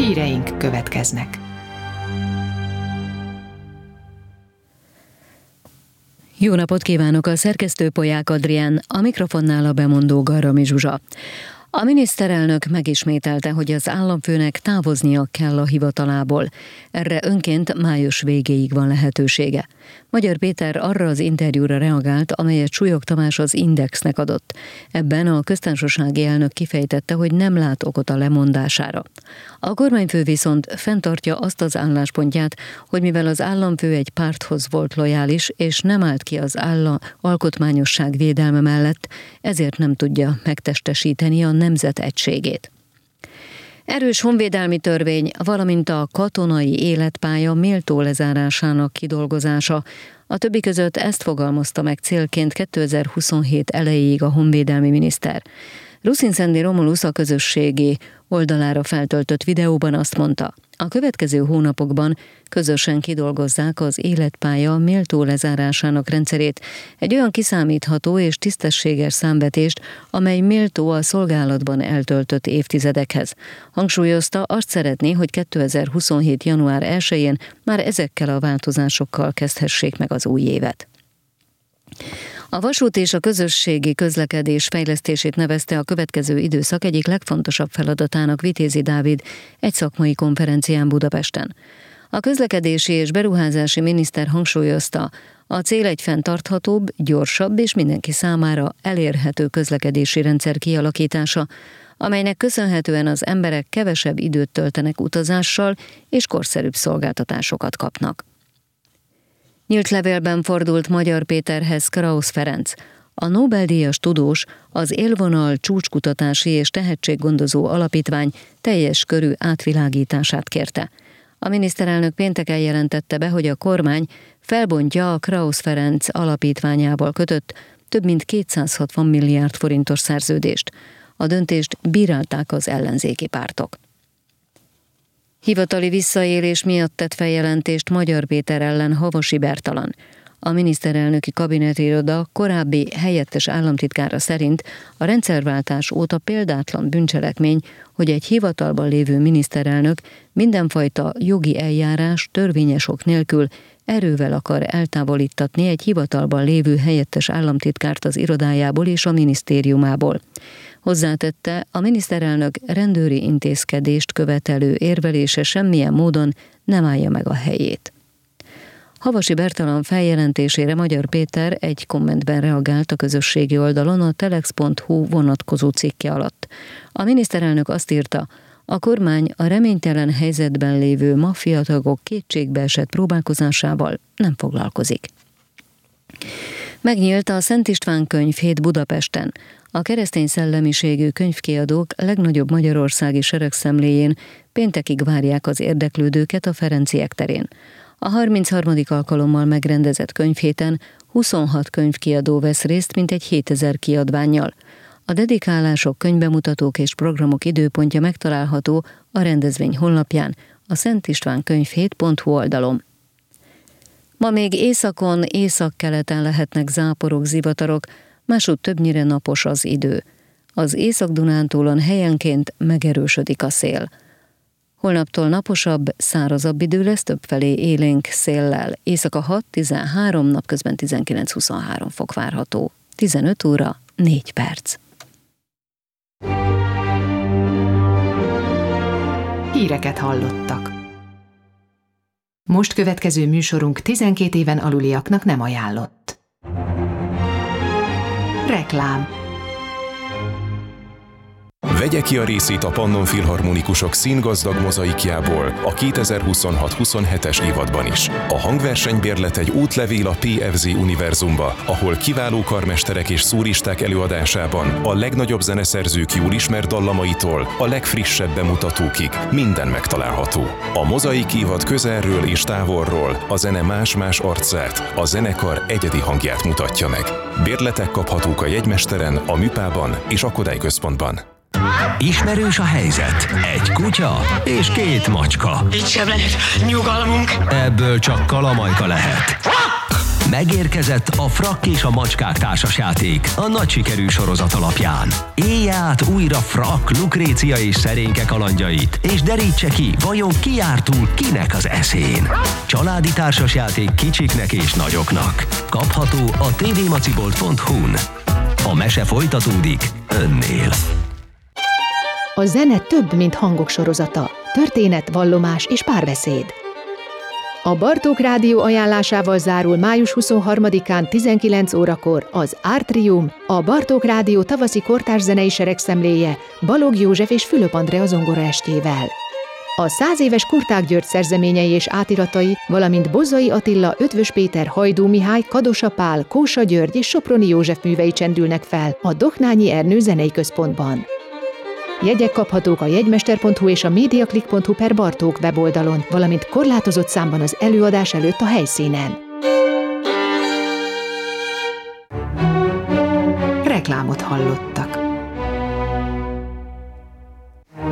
Híreink következnek. Jó napot kívánok, a szerkesztő Polyák Adrián, a mikrofonnál a bemondó Garami Zsuzsa. A miniszterelnök megismételte, hogy az államfőnek távoznia kell a hivatalából. Erre önként május végéig van lehetősége. Magyar Péter arra az interjúra reagált, amelyet Súlyog Tamás az Indexnek adott. Ebben a köztársasági elnök kifejtette, hogy nem lát okot a lemondására. A kormányfő viszont fenntartja azt az álláspontját, hogy mivel az államfő egy párthoz volt lojális, és nem állt ki az alkotmányosság védelme mellett, ezért nem tudja megtestesíteni a nemzet egységét. Erős honvédelmi törvény, valamint a katonai életpálya méltó lezárásának kidolgozása. A többi között ezt fogalmazta meg célként 2027 elejéig a honvédelmi miniszter. Ruszin-Szendi Romulusz a közösségi oldalára feltöltött videóban azt mondta, a következő hónapokban közösen kidolgozzák az életpálya méltó lezárásának rendszerét, egy olyan kiszámítható és tisztességes számvetést, amely méltó a szolgálatban eltöltött évtizedekhez. Hangsúlyozta, azt szeretné, hogy 2027. január 1-én már ezekkel a változásokkal kezdhessék meg az új évet. A vasút és a közösségi közlekedés fejlesztését nevezte a következő időszak egyik legfontosabb feladatának Vitézi Dávid egy szakmai konferencián Budapesten. A közlekedési és beruházási miniszter hangsúlyozta, a cél egy fenntarthatóbb, gyorsabb és mindenki számára elérhető közlekedési rendszer kialakítása, amelynek köszönhetően az emberek kevesebb időt töltenek utazással és korszerűbb szolgáltatásokat kapnak. Nyílt levélben fordult Magyar Péterhez Krausz Ferenc. A Nobel-díjas tudós az Élvonal Csúcskutatási és Tehetséggondozó Alapítvány teljes körű átvilágítását kérte. A miniszterelnök pénteken jelentette be, hogy a kormány felbontja a Krausz Ferenc alapítványával kötött több mint 260 milliárd forintos szerződést. A döntést bírálták az ellenzéki pártok. Hivatali visszaélés miatt tett feljelentést Magyar Péter ellen Havasi Bertalan. A miniszterelnöki kabinetiroda korábbi helyettes államtitkára szerint a rendszerváltás óta példátlan bűncselekmény, hogy egy hivatalban lévő miniszterelnök mindenfajta jogi eljárás törvényes ok nélkül erővel akar eltávolítatni egy hivatalban lévő helyettes államtitkárt az irodájából és a minisztériumából. Hozzátette, a miniszterelnök rendőri intézkedést követelő érvelése semmilyen módon nem állja meg a helyét. Havasi Bertalan feljelentésére Magyar Péter egy kommentben reagált a közösségi oldalon a telex.hu vonatkozó cikke alatt. A miniszterelnök azt írta, a kormány a reménytelen helyzetben lévő maffiatagok kétségbeesett próbálkozásával nem foglalkozik. Megnyílt a Szent István könyvhét Budapesten. A keresztény szellemiségű könyvkiadók legnagyobb magyarországi seregszemléjén péntekig várják az érdeklődőket a Ferenciek terén. A 33. alkalommal megrendezett könyvhéten 26 könyvkiadó vesz részt mintegy 7000 kiadvánnyal. A dedikálások, könyvbemutatók és programok időpontja megtalálható a rendezvény honlapján, a szentistvánkönyvhét.hu oldalon. Ma még északon, északkeleten lehetnek záporok, zivatarok, másútt többnyire napos az idő. Az Észak-Dunántúlon helyenként megerősödik a szél. Holnaptól naposabb, szárazabb idő lesz, többfelé élénk széllel. Éjszaka 6-13, napközben 19-23 fok várható. 15 óra, 4 perc. Híreket hallottak. Most következő műsorunk 12 éven aluliaknak nem ajánlott. Reklám. Vegye ki a részét a Pannon Filharmonikusok színgazdag mozaikjából a 2026-27-es évadban is. A hangversenybérlet egy útlevél a PFZ univerzumba, ahol kiváló karmesterek és szóristák előadásában a legnagyobb zeneszerzők jól ismert dallamaitól a legfrissebb bemutatókig minden megtalálható. A mozaik évad közelről és távolról a zene más-más arcát, a zenekar egyedi hangját mutatja meg. Bérletek kaphatók a jegymesteren, a Műpában és a Kodály Központban. Ismerős a helyzet. Egy kutya és 2 macska. Itt sem lehet nyugalmunk. Ebből csak kalamajka lehet. Megérkezett a Frakk és a macskák társasjáték a nagy sikerű sorozat alapján. Élje át újra Frakk, Lukrécia és Szerénke kalandjait, és derítse ki, vajon ki jár túl kinek az eszén. Családi társasjáték kicsiknek és nagyoknak. Kapható a tvmacibolt.hu-n. A mese folytatódik önnél. A zene több, mint hangok sorozata. Történet, vallomás és párbeszéd. A Bartók Rádió ajánlásával zárul május 23-án 19 órakor az Artrium, a Bartók Rádió tavaszi kortárs zenei seregszemléje Balogh József és Fülöp Andrea zongoraestjével. A 100 éves Kurták György szerzeményei és átiratai, valamint Bozzai Attila, Ötvös Péter, Hajdú Mihály, Kadosa Pál, Kósa György és Soproni József művei csendülnek fel a Doknányi Ernő Zenei Központban. Jegyek kaphatók a jegymester.hu és a mediaclick.hu/Bartók weboldalon, valamint korlátozott számban az előadás előtt a helyszínen. Reklámot hallottak.